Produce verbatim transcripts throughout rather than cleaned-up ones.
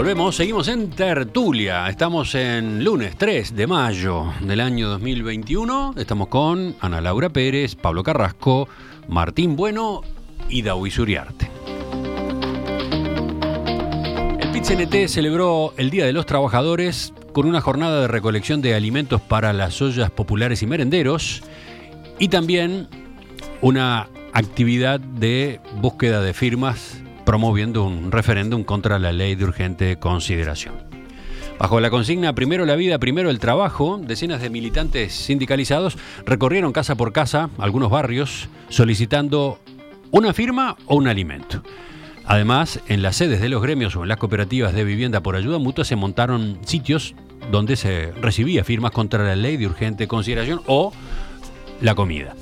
Volvemos, seguimos en Tertulia. Estamos en lunes tres de mayo del año dos mil veintiuno. Estamos con Ana Laura Pérez, Pablo Carrasco, Martín Bueno y Dauís Uriarte. El P I T C N T celebró el Día de los Trabajadores con una jornada de recolección de alimentos para las ollas populares y merenderos y también una actividad de búsqueda de firmas promoviendo un referéndum contra la ley de urgente consideración. Bajo la consigna Primero la vida, primero el trabajo, decenas de militantes sindicalizados recorrieron casa por casa algunos barrios solicitando una firma o un alimento. Además, en las sedes de los gremios o en las cooperativas de vivienda por ayuda mutua se montaron sitios donde se recibía firmas contra la ley de urgente consideración o la comida.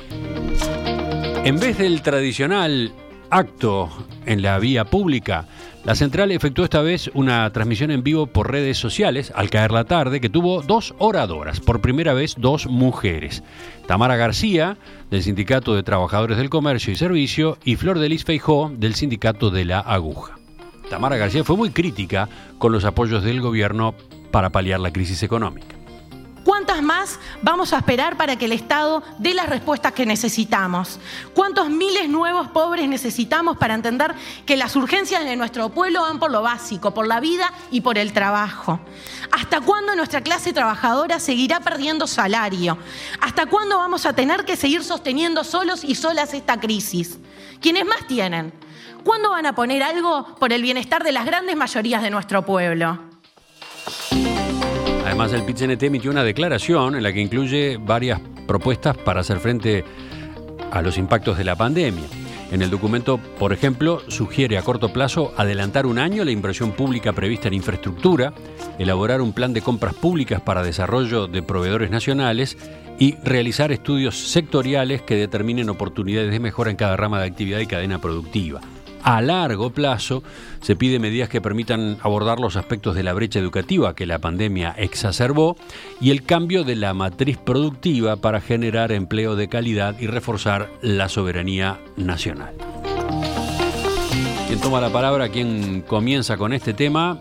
En vez del tradicional acto en la vía pública, la central efectuó esta vez una transmisión en vivo por redes sociales al caer la tarde que tuvo dos oradoras, por primera vez dos mujeres. Tamara García, del Sindicato de Trabajadores del Comercio y Servicio, y Flor de Lis Feijó, del Sindicato de la Aguja. Tamara García fue muy crítica con los apoyos del gobierno para paliar la crisis económica. ¿Cuántas más vamos a esperar para que el Estado dé las respuestas que necesitamos? ¿Cuántos miles nuevos pobres necesitamos para entender que las urgencias de nuestro pueblo van por lo básico, por la vida y por el trabajo? ¿Hasta cuándo nuestra clase trabajadora seguirá perdiendo salario? ¿Hasta cuándo vamos a tener que seguir sosteniendo solos y solas esta crisis? ¿Quiénes más tienen? ¿Cuándo van a poner algo por el bienestar de las grandes mayorías de nuestro pueblo? Además, el P I T C N T emitió una declaración en la que incluye varias propuestas para hacer frente a los impactos de la pandemia. En el documento, por ejemplo, sugiere a corto plazo adelantar un año la inversión pública prevista en infraestructura, elaborar un plan de compras públicas para desarrollo de proveedores nacionales y realizar estudios sectoriales que determinen oportunidades de mejora en cada rama de actividad y cadena productiva. A largo plazo, se pide medidas que permitan abordar los aspectos de la brecha educativa que la pandemia exacerbó y el cambio de la matriz productiva para generar empleo de calidad y reforzar la soberanía nacional. ¿Quién toma la palabra? ¿Quién comienza con este tema?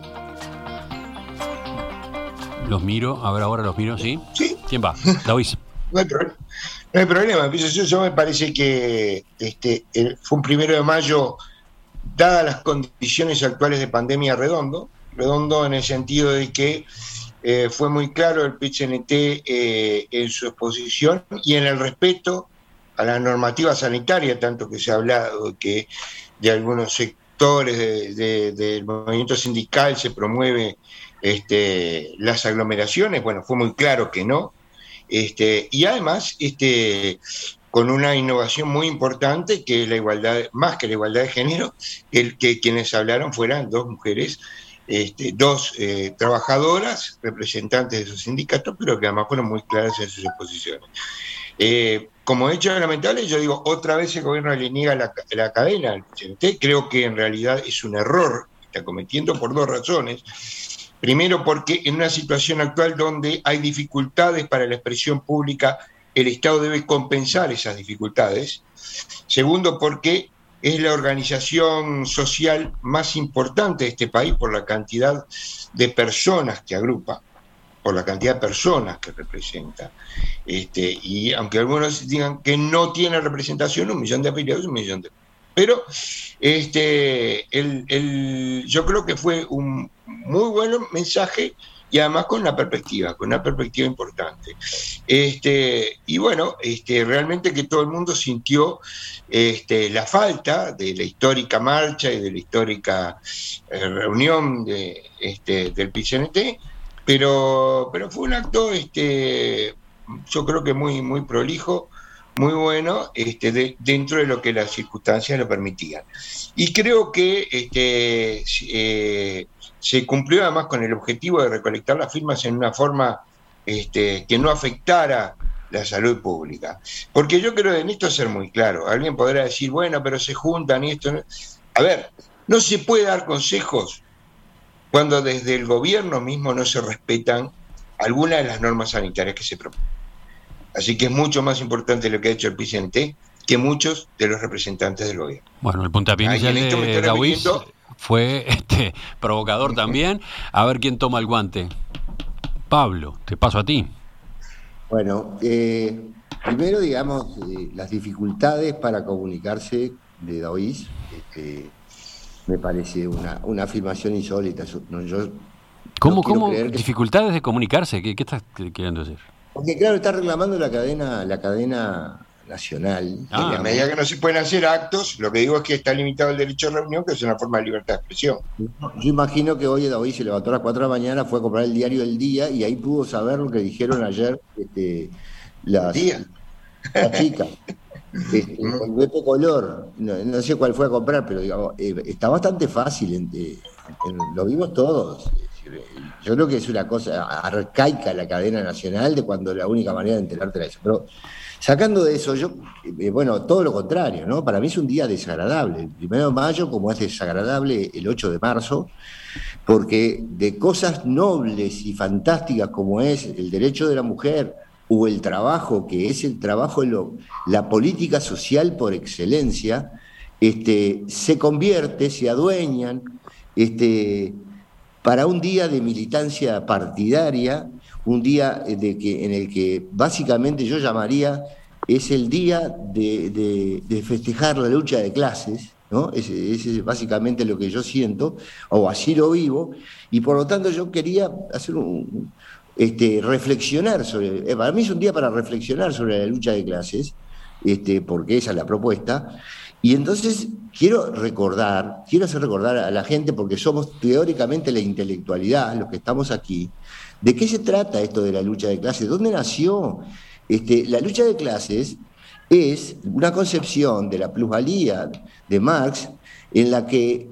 Los miro, a ver, ahora los miro, ¿sí? Sí. ¿Quién va? Dauís. No hay problema. No hay problema. Yo, yo me parece que este, fue un primero de mayo, dadas las condiciones actuales de pandemia, redondo, redondo en el sentido de que eh, fue muy claro el P I T C N T eh, en su exposición y en el respeto a la normativa sanitaria, tanto que se ha hablado que de algunos sectores de, de, del movimiento sindical se promueve este, las aglomeraciones. Bueno, fue muy claro que no. Este, y además, este, con una innovación muy importante, que es la igualdad, más que la igualdad de género, el que quienes hablaron fueran dos mujeres, este, dos eh, trabajadoras, representantes de sus sindicatos, pero que además fueron muy claras en sus exposiciones. Eh, como hecho lamentable, yo digo, otra vez el gobierno le niega la, la cadena al P I T C N T. Creo que en realidad es un error que está cometiendo por dos razones. Primero, porque en una situación actual donde hay dificultades para la expresión pública, el Estado debe compensar esas dificultades. Segundo, porque es la organización social más importante de este país por la cantidad de personas que agrupa, por la cantidad de personas que representa. Este, y aunque algunos digan que no tiene representación, un millón de afiliados, un millón de... Pero este, el, el, yo creo que fue un muy buen mensaje y además con una perspectiva, con una perspectiva importante. Este, y bueno, este, realmente que todo el mundo sintió este, la falta de la histórica marcha y de la histórica eh, reunión de, este, del P I T C N T, pero, pero fue un acto, este, yo creo que muy, muy prolijo, muy bueno, este, de, dentro de lo que las circunstancias lo permitían. Y creo que este, eh, se cumplió además con el objetivo de recolectar las firmas en una forma este, que no afectara la salud pública. Porque yo creo en esto ser muy claro. Alguien podrá decir, bueno, pero se juntan y esto... No. A ver, no se puede dar consejos cuando desde el gobierno mismo no se respetan algunas de las normas sanitarias que se proponen. Así que es mucho más importante lo que ha hecho el P I C N T que muchos de los representantes del gobierno. Bueno, el puntapié inicial de Dauís fue este, provocador también. A ver quién toma el guante. Pablo, te paso a ti. Bueno, eh, primero, digamos, eh, las dificultades para comunicarse de Daoíz, este, me parece una, una afirmación insólita. Yo, no, yo ¿Cómo, no cómo que... dificultades de comunicarse? ¿Qué, qué estás queriendo decir? Porque claro, está reclamando la cadena, la cadena nacional. Ah, en la medida que no se pueden hacer actos, lo que digo es que está limitado el derecho a reunión, que es una forma de libertad de expresión. Yo imagino que hoy Daoíz se levantó a las cuatro de la mañana, fue a comprar el diario del día y ahí pudo saber lo que dijeron ayer este, las, las chicas. Este, con este color, no, no sé cuál fue a comprar, pero digamos, eh, está bastante fácil, en, en, lo vimos todos. Yo creo que es una cosa arcaica la cadena nacional de cuando la única manera de enterarte era eso. Pero sacando de eso, yo, eh, bueno, todo lo contrario, ¿no? Para mí es un día desagradable. El primero de mayo, como es desagradable el ocho de marzo, porque de cosas nobles y fantásticas como es el derecho de la mujer, o el trabajo, que es el trabajo, lo, la política social por excelencia, este, se convierte, se adueñan, este, para un día de militancia partidaria, un día de que, en el que básicamente yo llamaría, es el día de, de, de festejar la lucha de clases, ¿no? Ese, ese es básicamente lo que yo siento, o así lo vivo, y por lo tanto yo quería hacer un... Este, reflexionar sobre, eh, para mí es un día para reflexionar sobre la lucha de clases, este, porque esa es la propuesta, y entonces quiero recordar, quiero hacer recordar a la gente, porque somos teóricamente la intelectualidad, los que estamos aquí, de qué se trata esto de la lucha de clases, dónde nació. Este, la lucha de clases es una concepción de la plusvalía de Marx, en la que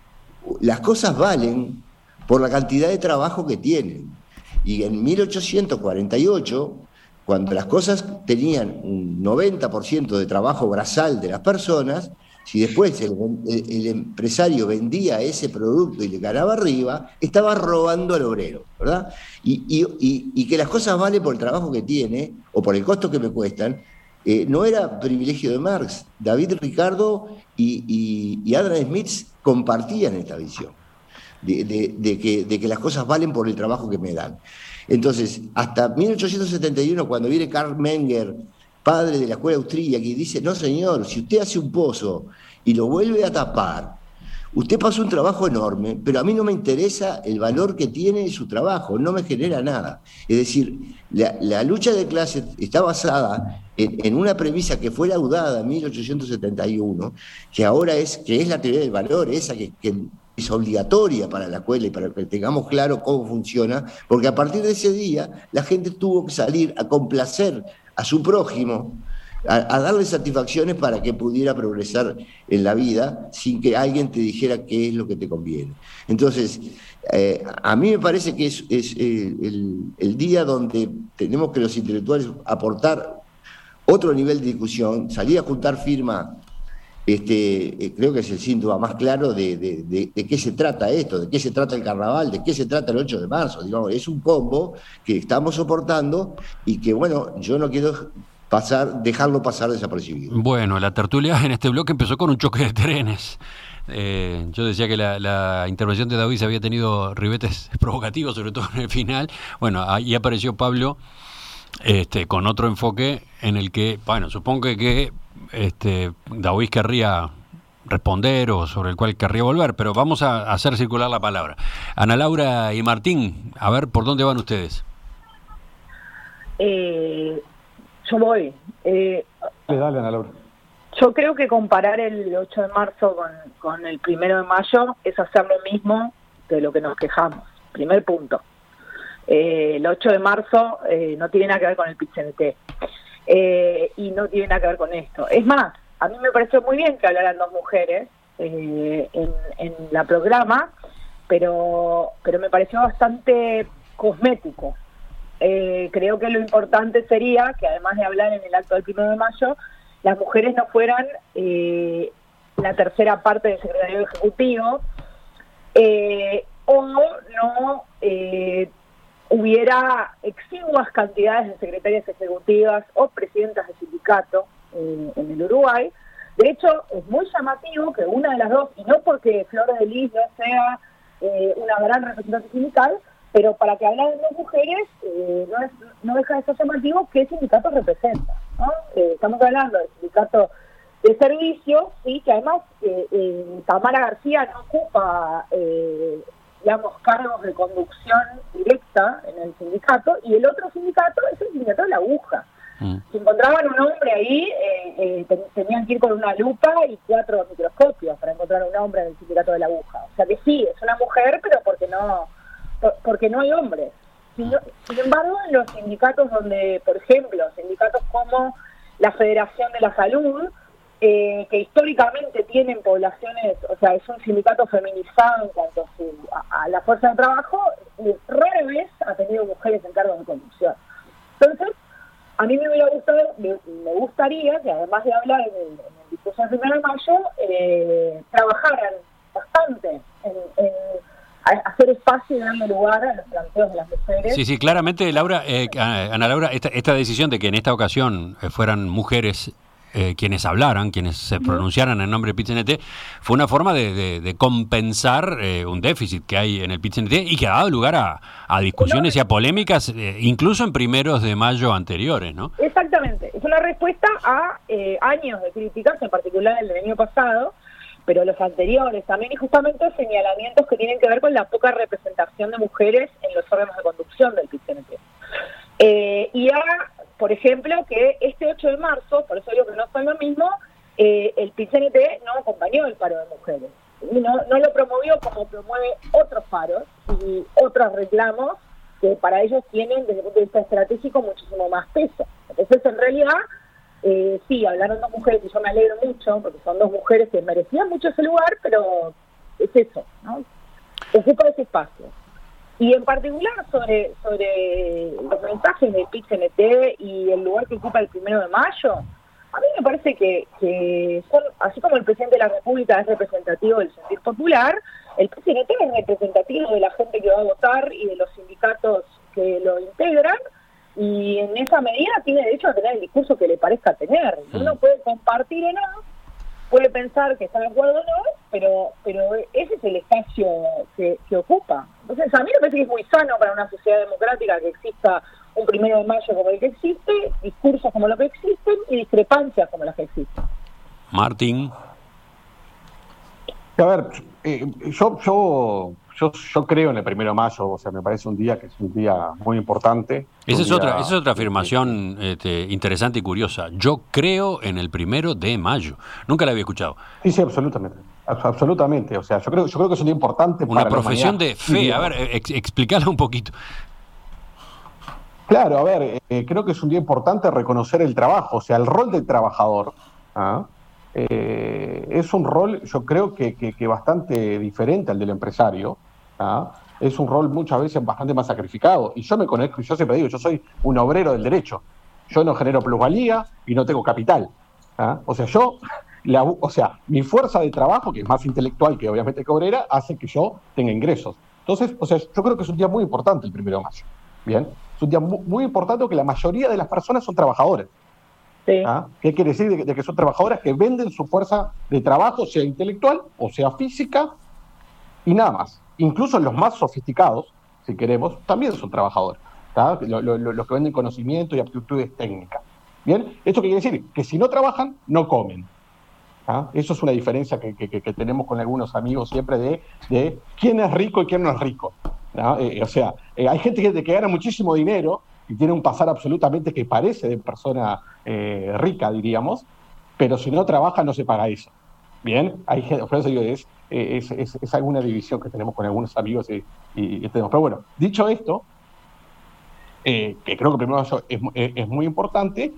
las cosas valen por la cantidad de trabajo que tienen. Y en mil ochocientos cuarenta y ocho, cuando las cosas tenían un noventa por ciento de trabajo braçal de las personas, si después el, el, el empresario vendía ese producto y le ganaba arriba, estaba robando al obrero, ¿verdad? Y, y, y, y que las cosas valen por el trabajo que tiene, o por el costo que me cuestan, eh, no era privilegio de Marx. David Ricardo y, y, y Adam Smith compartían esta visión. De, de, de, que, de que las cosas valen por el trabajo que me dan. Entonces, hasta mil ochocientos setenta y uno, cuando viene Karl Menger, padre de la escuela austríaca, y dice, no señor, si usted hace un pozo y lo vuelve a tapar, usted pasó un trabajo enorme, pero a mí no me interesa el valor que tiene su trabajo, no me genera nada. Es decir, la, la lucha de clases está basada en, en una premisa que fue laudada en mil ochocientos setenta y uno, que ahora es, que es la teoría del valor, esa que, que es obligatoria para la escuela y para que tengamos claro cómo funciona, porque a partir de ese día la gente tuvo que salir a complacer a su prójimo, a, a darle satisfacciones para que pudiera progresar en la vida sin que alguien te dijera qué es lo que te conviene. Entonces, eh, a mí me parece que es, es eh, el, el día donde tenemos que los intelectuales aportar otro nivel de discusión, salir a juntar firmas. Este, eh, creo que es el síntoma más claro de, de, de, de qué se trata esto, de qué se trata el carnaval, de qué se trata el ocho de marzo. Digamos, es un combo que estamos soportando y que, bueno, yo no quiero pasar, dejarlo pasar desapercibido. Bueno, la tertulia en este bloque empezó con un choque de trenes. Eh, yo decía que la, la intervención de David había tenido ribetes provocativos, sobre todo en el final. Bueno, ahí apareció Pablo este, con otro enfoque en el que, bueno, supongo que... que Este, Daoíz querría responder o sobre el cual querría volver, pero vamos a hacer circular la palabra. Ana Laura y Martín, a ver por dónde van ustedes. Eh, yo voy. Eh, sí, dale, Ana Laura. Yo creo que comparar el ocho de marzo con, con el primero de mayo es hacer lo mismo de lo que nos quejamos. Primer punto. Eh, el ocho de marzo eh, no tiene nada que ver con el Pit-C N-T. Eh, y no tiene nada que ver con esto. Es más, a mí me pareció muy bien que hablaran dos mujeres eh, en, en la programa, pero, pero me pareció bastante cosmético. Eh, creo que lo importante sería que, además de hablar en el acto del primero de mayo, las mujeres no fueran eh, la tercera parte del secretario ejecutivo, eh, o no eh, hubiera exiguas cantidades de secretarias ejecutivas o presidentas de sindicato eh, en el Uruguay, De hecho, es muy llamativo que una de las dos, y no porque Flor de Lis no sea eh, una gran representante sindical, pero para que hablen dos mujeres, eh, no, es, no deja de ser llamativo qué sindicato representa, ¿no? Eh, estamos hablando del sindicato de servicios, sí, que además eh, eh, Tamara García no ocupa, eh, digamos, cargos de conducción directa en el sindicato, y el otro sindicato es el sindicato de la aguja. Mm. Si encontraban un hombre ahí, eh, eh, ten, tenían que ir con una lupa y cuatro microscopios para encontrar un hombre en el sindicato de la aguja. O sea que sí, es una mujer, pero porque no, por, porque no hay hombres. Sin, sin embargo, en los sindicatos donde, por ejemplo, sindicatos como la Federación de la Salud, Eh, que históricamente tienen poblaciones, o sea, es un sindicato feminizado en cuanto a, su, a, a la fuerza de trabajo, eh, rara vez ha tenido mujeres en cargos de conducción. Entonces, a mí me hubiera gustado, me, me gustaría que además de hablar en el, en el discurso del primero de mayo, eh, trabajaran bastante en, en hacer espacio y darle lugar a los planteos de las mujeres. Sí, sí, claramente, Laura, eh, Ana Laura, esta, esta decisión de que en esta ocasión eh, fueran mujeres Eh, quienes hablaran, quienes se pronunciaran en nombre del Pit-C N T, fue una forma de, de, de compensar eh, un déficit que hay en el Pit-C N T y que ha dado lugar a, a discusiones y a polémicas, eh, incluso en primeros de mayo anteriores, ¿no? Exactamente, es una respuesta a eh, años de críticas, en particular el del año pasado, pero los anteriores también, y justamente señalamientos que tienen que ver con la poca representación de mujeres en los órganos de conducción del Pit-C N T. Eh, y a por ejemplo, que este ocho de marzo, por eso digo que no fue lo mismo, eh, el Pit-C N T no acompañó el paro de mujeres. No, no lo promovió como promueve otros paros y otros reclamos que para ellos tienen, desde el punto de vista estratégico, muchísimo más peso. Entonces, en realidad, eh, sí, hablaron dos mujeres y yo me alegro mucho, porque son dos mujeres que merecían mucho ese lugar, pero es eso, ¿no? Ocupa ese espacio. Y en particular sobre sobre los mensajes del Pit-C N T y el lugar que ocupa el primero de mayo, a mí me parece que, que son, así como el presidente de la República es representativo del sentir popular, el Pit-C N T es representativo de la gente que va a votar y de los sindicatos que lo integran, y en esa medida tiene derecho a tener el discurso que le parezca tener. Uno puede compartir o no, puede pensar que está de acuerdo o no, pero pero ese es el espacio que, que ocupa. Entonces, a mí me parece que es muy sano para una sociedad democrática que exista un primero de mayo como el que existe, discursos como los que existen y discrepancias como las que existen. Martín. A ver, eh, yo, yo, yo, yo creo en el primero de mayo, o sea, me parece un día que es un día muy importante. Esa es día, otra, esa es otra afirmación este, interesante y curiosa. Yo creo en el primero de mayo. Nunca la había escuchado. Sí, sí, absolutamente. Absolutamente. O sea, yo creo, yo creo que es un día importante Una para la profesión humanidad. de fe. A ver, ex, explícala un poquito. Claro, a ver, eh, creo que es un día importante reconocer el trabajo, o sea, el rol del trabajador. ¿Ah? Eh, es un rol, yo creo que, que, que bastante diferente al del empresario. ¿Ah? Es un rol muchas veces bastante más sacrificado. Y yo me conozco, y yo siempre digo, yo soy un obrero del derecho. Yo no genero plusvalía y no tengo capital. ¿Ah? O sea, yo, la, o sea, mi fuerza de trabajo, que es más intelectual que obviamente que obrera, hace que yo tenga ingresos. Entonces, o sea, yo creo que es un día muy importante el primero de mayo. Bien, es un día muy, muy importante porque la mayoría de las personas son trabajadores. Sí. ¿Ah? ¿Qué quiere decir? De que, de que son trabajadoras que venden su fuerza de trabajo, sea intelectual o sea física, y nada más. Incluso los más sofisticados, si queremos, también son trabajadores. Lo, lo, lo, los que venden conocimiento y aptitudes técnicas. Bien, ¿esto qué quiere decir? Que si no trabajan, no comen. ¿Ah? Eso es una diferencia que, que, que tenemos con algunos amigos siempre de, de quién es rico y quién no es rico. ¿No? Eh, o sea, eh, hay gente que, que gana muchísimo dinero y tiene un pasar absolutamente que parece de persona eh, rica, diríamos, pero si no trabaja no se paga eso. Bien, hay gente, por eso digo, es, es, es, es alguna división que tenemos con algunos amigos y, y, y tenemos. Pero bueno, dicho esto, eh, que creo que primero es, es, es muy importante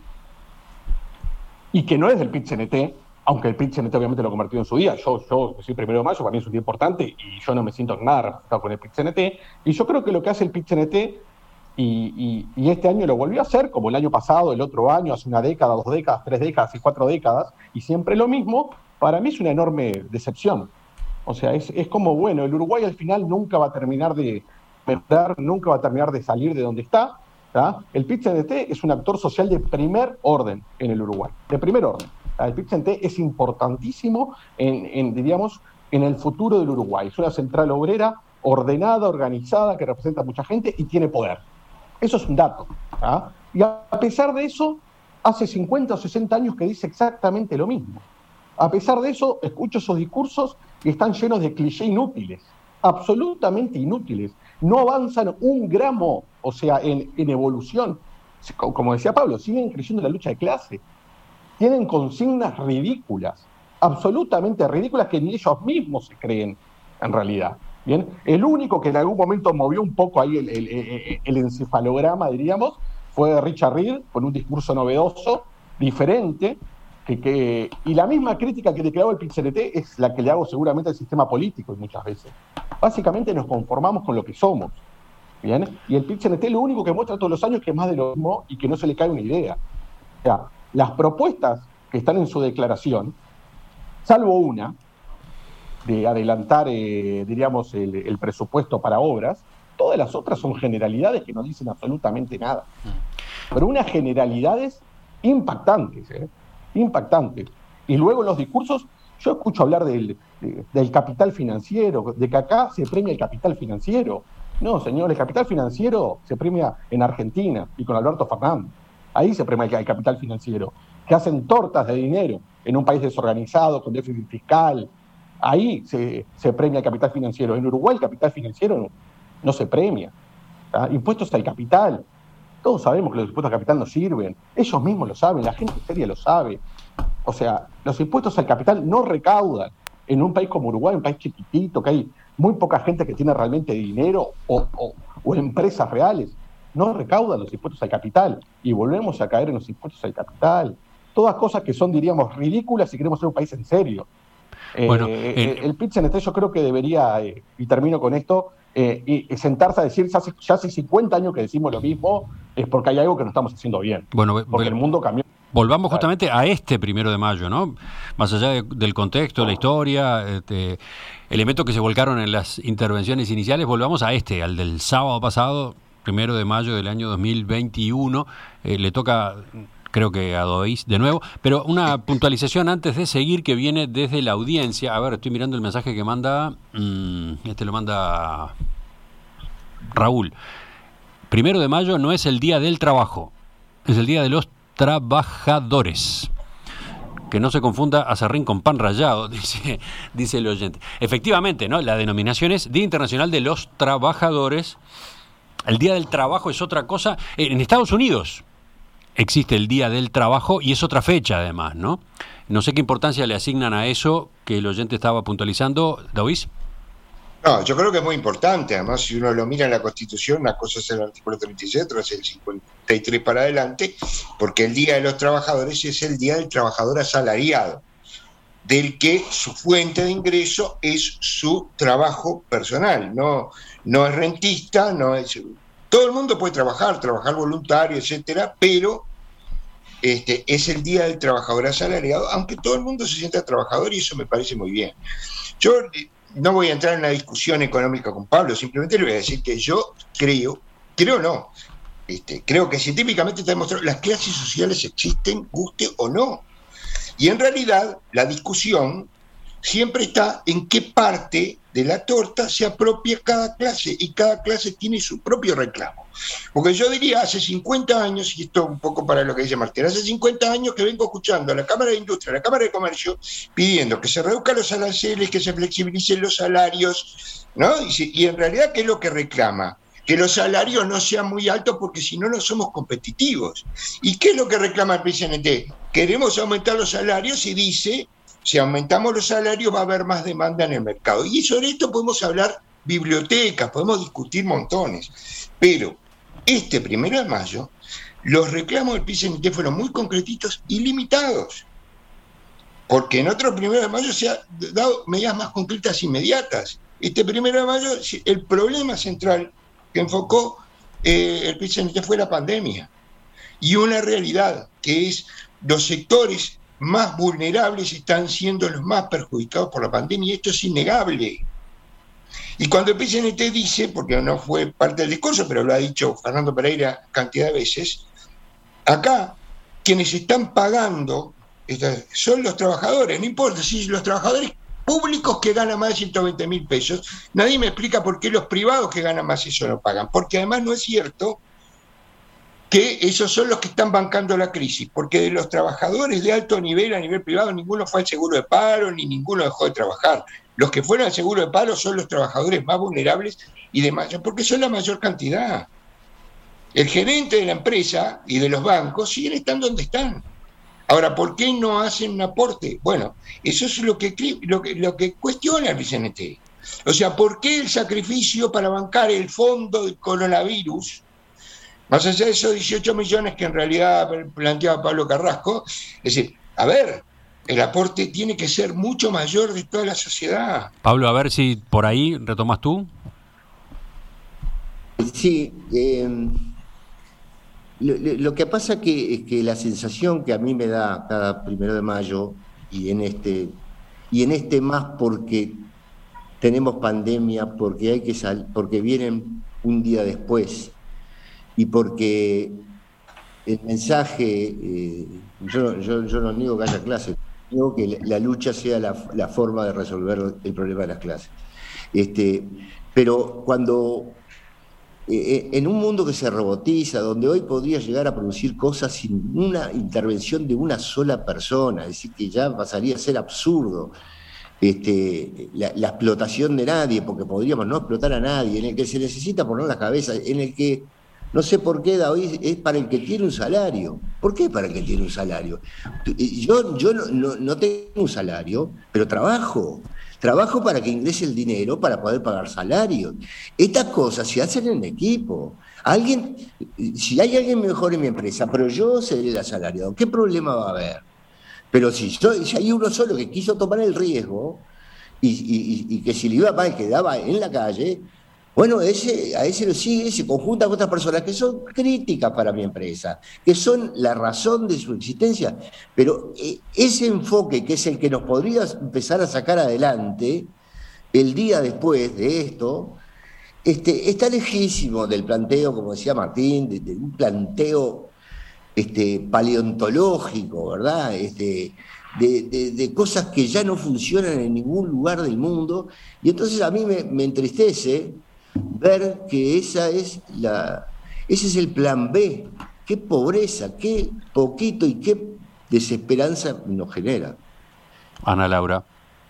y que no es del Pit-C N T, aunque el Pit-C N T obviamente lo ha convertido en su día. Yo, yo soy primero de mayo, para mí es un día importante y yo no me siento nada representado con el Pit-C N T. Y yo creo que lo que hace el Pit-C N T, y, y, y este año lo volvió a hacer, como el año pasado, el otro año, hace una década, dos décadas, tres décadas y cuatro décadas, y siempre lo mismo, para mí es una enorme decepción. O sea, es, es como, bueno, el Uruguay al final nunca va a terminar de mejorar, nunca va a terminar de salir de donde está. ¿tá? El Pit-C N T es un actor social de primer orden en el Uruguay, de primer orden. El Pit-C N-T es importantísimo en, en, diríamos, en el futuro del Uruguay. Es una central obrera ordenada, organizada, que representa a mucha gente y tiene poder. Eso es un dato. ¿Ah? Y a pesar de eso, hace cincuenta o sesenta años que dice exactamente lo mismo. A pesar de eso, escucho esos discursos y están llenos de clichés inútiles, absolutamente inútiles. No avanzan un gramo, o sea, en, en evolución. Como decía Pablo, siguen creyendo en la lucha de clase. Tienen consignas ridículas, absolutamente ridículas, que ni ellos mismos se creen en realidad. Bien, el único que en algún momento movió un poco ahí el, el, el, el encefalograma, diríamos, fue Richard Reed, con un discurso novedoso, diferente, que, que, y la misma crítica que le hago al Pit-C N T es la que le hago seguramente al sistema político muchas veces. Básicamente nos conformamos con lo que somos, ¿bien? Y el Pit-C N T lo único que muestra todos los años es que es más de lo mismo y que no se le cae una idea. O sea, las propuestas que están en su declaración, salvo una, de adelantar, eh, diríamos, el, el presupuesto para obras, todas las otras son generalidades que no dicen absolutamente nada. Pero unas generalidades impactantes, ¿eh? impactantes. Y luego en los discursos, yo escucho hablar del, de, del capital financiero, de que acá se premia el capital financiero. No, señor, el capital financiero se premia en Argentina y con Alberto Fernández. Ahí se premia el capital financiero. Que hacen tortas de dinero en un país desorganizado, con déficit fiscal. Ahí se, se premia el capital financiero. En Uruguay el capital financiero no, no se premia. ¿Ah? Impuestos al capital. Todos sabemos que los impuestos al capital no sirven. Ellos mismos lo saben, la gente seria lo sabe. O sea, los impuestos al capital no recaudan. En un país como Uruguay, un país chiquitito, que hay muy poca gente que tiene realmente dinero o, o, o empresas reales, no recaudan los impuestos al capital. Y volvemos a caer en los impuestos al capital. Todas cosas que son, diríamos, ridículas si queremos ser un país en serio. Bueno, eh, eh, el Pit-C N T yo creo que debería, eh, y termino con esto, eh, y, y sentarse a decir, ya hace, ya hace cincuenta años que decimos lo mismo, es porque hay algo que no estamos haciendo bien. Bueno, porque el mundo cambió. Volvamos justamente a este primero de mayo, ¿no? Más allá de, del contexto, la historia, este, elementos que se volcaron en las intervenciones iniciales, volvamos a este, al del sábado pasado, primero de mayo del año dos mil veintiuno. Eh, le toca, creo que a Dois de nuevo, pero una puntualización antes de seguir que viene desde la audiencia. A ver, estoy mirando el mensaje que manda, mmm, este lo manda Raúl. Primero de mayo no es el día del trabajo, es el día de los trabajadores. Que no se confunda acerrín con pan rallado, dice, dice el oyente. Efectivamente, ¿no? La denominación es Día Internacional de los Trabajadores. El Día del Trabajo es otra cosa. En Estados Unidos existe el Día del Trabajo y es otra fecha además, ¿no? No sé qué importancia le asignan a eso que el oyente estaba puntualizando. ¿David? No, yo creo que es muy importante. Además, si uno lo mira en la Constitución, una cosa es el artículo treinta y seis, otra es el cincuenta y tres para adelante, porque el Día de los Trabajadores es el Día del Trabajador Asalariado, del que su fuente de ingreso es su trabajo personal, no, no es rentista, no es... Todo el mundo puede trabajar, trabajar voluntario, etcétera, pero este, es el Día del Trabajador Asalariado, aunque todo el mundo se sienta trabajador y eso me parece muy bien. Yo no voy a entrar en una discusión económica con Pablo, simplemente le voy a decir que yo creo, creo no, este, creo que científicamente está demostrado, las clases sociales existen, guste o no. Y en realidad la discusión siempre está en qué parte de la torta se apropia cada clase, y cada clase tiene su propio reclamo. Porque yo diría, hace cincuenta años, y esto un poco para lo que dice Martín, hace cincuenta años que vengo escuchando a la Cámara de Industria, a la Cámara de Comercio, pidiendo que se reduzcan los aranceles, que se flexibilicen los salarios, ¿no? Y, si, y en realidad, ¿qué es lo que reclama? Que los salarios no sean muy altos porque si no, no somos competitivos. ¿Y qué es lo que reclama el P C N T? Queremos aumentar los salarios y dice, si aumentamos los salarios va a haber más demanda en el mercado. Y sobre esto podemos hablar bibliotecas, podemos discutir montones. Pero este primero de mayo, los reclamos del P C N T fueron muy concretitos y limitados. Porque en otro primero de mayo se han dado medidas más concretas inmediatas. Este primero de mayo, el problema central que enfocó eh, el P C N T fue la pandemia. Y una realidad que es los sectores más vulnerables están siendo los más perjudicados por la pandemia, y esto es innegable. Y cuando el P C N T dice, porque no fue parte del discurso, pero lo ha dicho Fernando Pereira cantidad de veces, acá quienes están pagando Estas, son los trabajadores, no importa si los trabajadores públicos que ganan más de ciento veinte mil pesos, nadie me explica por qué los privados que ganan más eso no pagan, porque además no es cierto que esos son los que están bancando la crisis, porque de los trabajadores de alto nivel a nivel privado ninguno fue al seguro de paro ni ninguno dejó de trabajar. Los que fueron al seguro de paro son los trabajadores más vulnerables y de mayor, porque son la mayor cantidad. El gerente de la empresa y de los bancos siguen estando donde están. Ahora, ¿por qué no hacen un aporte? Bueno, eso es lo que, lo que, lo que cuestiona el C N T. O sea, ¿por qué el sacrificio para bancar el fondo del coronavirus, más allá de esos dieciocho millones que en realidad planteaba Pablo Carrasco? Es decir, a ver, el aporte tiene que ser mucho mayor de toda la sociedad. Pablo, a ver si por ahí retomas tú. Sí, eh, lo, lo que pasa que es que la sensación que a mí me da cada primero de mayo y en este y en este más porque tenemos pandemia, porque hay que sal, porque vienen un día después y porque el mensaje, eh, yo, yo, yo no niego que haya clases, digo que la lucha sea la, la forma de resolver el problema de las clases. Este, pero cuando eh, en un mundo que se robotiza, donde hoy podría llegar a producir cosas sin una intervención de una sola persona, es decir, que ya pasaría a ser absurdo este, la, la explotación de nadie, porque podríamos no explotar a nadie, en el que se necesita poner la cabeza, en el que no sé por qué, David, es para el que tiene un salario. ¿Por qué para el que tiene un salario? Yo, yo no, no, no tengo un salario, pero trabajo. Trabajo para que ingrese el dinero para poder pagar salarios. Estas cosas se hacen en equipo. Alguien, si hay alguien mejor en mi empresa, pero yo seré el asalariado, ¿qué problema va a haber? Pero si, yo, si hay uno solo que quiso tomar el riesgo y, y, y que si le iba mal quedaba en la calle, bueno, ese, a ese lo sigue, se conjunta con otras personas que son críticas para mi empresa, que son la razón de su existencia. Pero ese enfoque, que es el que nos podría empezar a sacar adelante el día después de esto, este, está lejísimo del planteo, como decía Martín, de, de un planteo este, paleontológico, ¿verdad? Este, de, de, de cosas que ya no funcionan en ningún lugar del mundo. Y entonces a mí me, me entristece ver que esa es la, ese es el plan B. Qué pobreza, qué poquito y qué desesperanza nos genera. Ana Laura.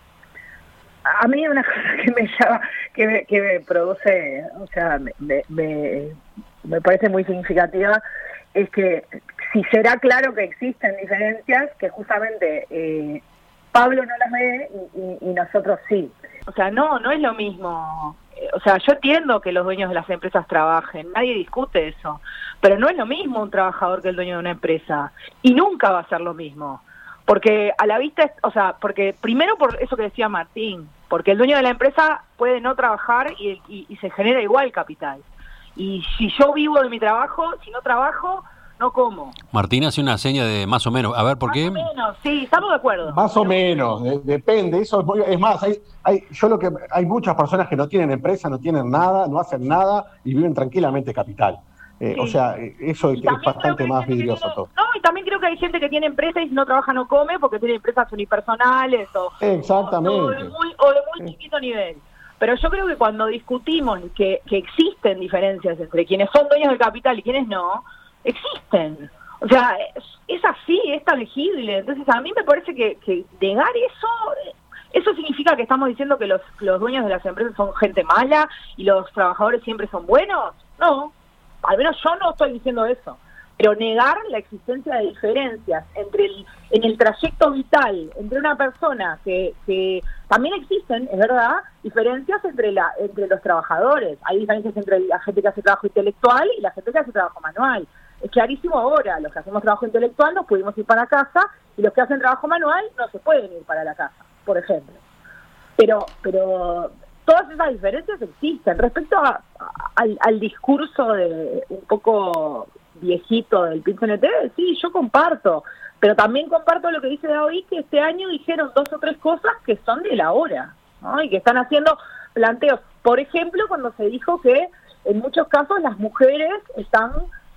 A mí una cosa que me llama, que me, que me produce, o sea, me, me, me parece muy significativa, es que si será claro que existen diferencias, que justamente eh, Pablo no las ve y, y, y nosotros sí. O sea, no, no es lo mismo. O sea, yo entiendo que los dueños de las empresas trabajen, nadie discute eso, pero no es lo mismo un trabajador que el dueño de una empresa, y nunca va a ser lo mismo, porque a la vista, o sea, porque primero por eso que decía Martín, porque el dueño de la empresa puede no trabajar y, y, y se genera igual capital, y si yo vivo de mi trabajo, si no trabajo, no como. Martín hace una seña de más o menos. A ver, ¿por más qué? Más o menos, sí, estamos de acuerdo. Más o menos, de, depende. Eso es, muy, es más, hay, hay, yo lo que hay muchas personas que no tienen empresa, no tienen nada, no hacen nada y viven tranquilamente capital. Eh, sí. O sea, eso es, es bastante más vidrioso tiene, todo. No, y también creo que hay gente que tiene empresa y si no trabaja no come porque tiene empresas unipersonales o, Exactamente. o, o de muy, o de muy sí. chiquito nivel. Pero yo creo que cuando discutimos que, que existen diferencias entre quienes son dueños del capital y quienes no, existen. O sea, es, es así, es tangible. Entonces a mí me parece que, que negar eso, eso significa que estamos diciendo que los, los dueños de las empresas son gente mala y los trabajadores siempre son buenos. No, al menos yo no estoy diciendo eso. Pero negar la existencia de diferencias entre el, en el trayecto vital, entre una persona que, que también existen, es verdad, diferencias entre, la, entre los trabajadores. Hay diferencias entre la gente que hace trabajo intelectual y la gente que hace trabajo manual. Es clarísimo ahora, los que hacemos trabajo intelectual nos pudimos ir para casa y los que hacen trabajo manual no se pueden ir para la casa, por ejemplo. Pero pero todas esas diferencias existen. Respecto a, a, al, al discurso de un poco viejito del P I T C N T, sí, yo comparto, pero también comparto lo que dice David, que este año dijeron dos o tres cosas que son de la hora, ¿no? Y que están haciendo planteos. Por ejemplo, cuando se dijo que en muchos casos las mujeres están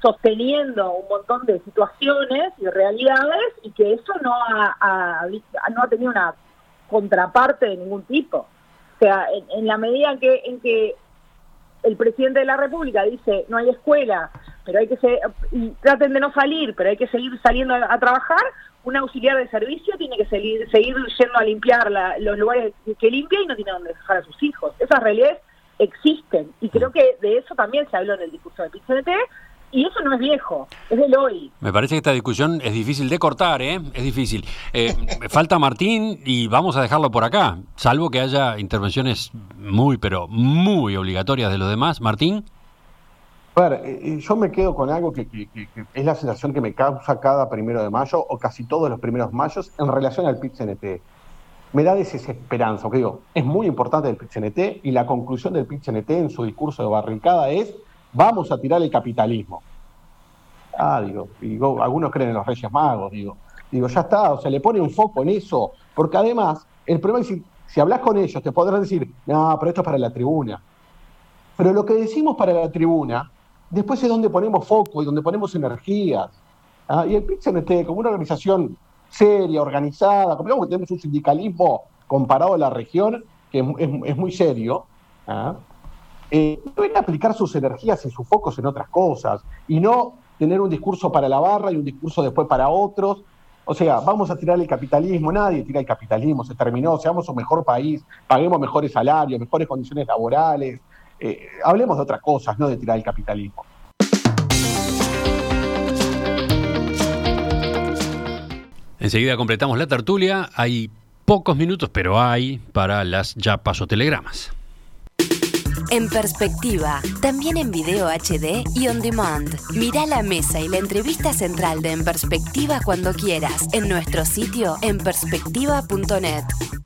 sosteniendo un montón de situaciones y realidades y que eso no ha, ha, no ha tenido una contraparte de ningún tipo. O sea, en, en la medida en que, en que el presidente de la República dice no hay escuela, pero hay que ser, y traten de no salir, pero hay que seguir saliendo a, a trabajar, un auxiliar de servicio tiene que seguir, seguir yendo a limpiar la, los lugares que limpia y no tiene donde dejar a sus hijos. Esas realidades existen y creo que de eso también se habló en el discurso de Pit-C N T. Y eso no es viejo, es del hoy. Me parece que esta discusión es difícil de cortar, ¿eh? Es difícil. Eh, falta Martín y vamos a dejarlo por acá, salvo que haya intervenciones muy, pero muy obligatorias de los demás. Martín. A ver, eh, yo me quedo con algo que, que, que, que es la sensación que me causa cada primero de mayo, o casi todos los primeros mayos, en relación al Pit-C N T. Me da desesperanza, porque digo, es muy importante el Pit-C N T, y la conclusión del Pit-C N T en su discurso de barricada es: vamos a tirar el capitalismo. Ah, digo, digo, algunos creen en los Reyes Magos, digo, digo, ya está, o sea, le pone un foco en eso, porque además, el problema es que si, si hablas con ellos, te podrán decir, no, pero esto es para la tribuna. Pero lo que decimos para la tribuna, después es donde ponemos foco y donde ponemos energías. ¿Ah? Y el Pit-C N T, como una organización seria, organizada, como digamos que tenemos un sindicalismo comparado a la región, que es, es, es muy serio, ¿ah? Eh, deben aplicar sus energías y sus focos en otras cosas y no tener un discurso para la barra y un discurso después para otros. O sea, vamos a tirar el capitalismo. Nadie tira el capitalismo, se terminó. Seamos un mejor país, paguemos mejores salarios, mejores condiciones laborales, eh, hablemos de otras cosas, no de tirar el capitalismo. Enseguida completamos la tertulia. Hay pocos minutos, pero hay para las ya paso telegramas. En Perspectiva, también en video H D y on demand. Mirá la mesa y la entrevista central de En Perspectiva cuando quieras en nuestro sitio en perspectiva punto net.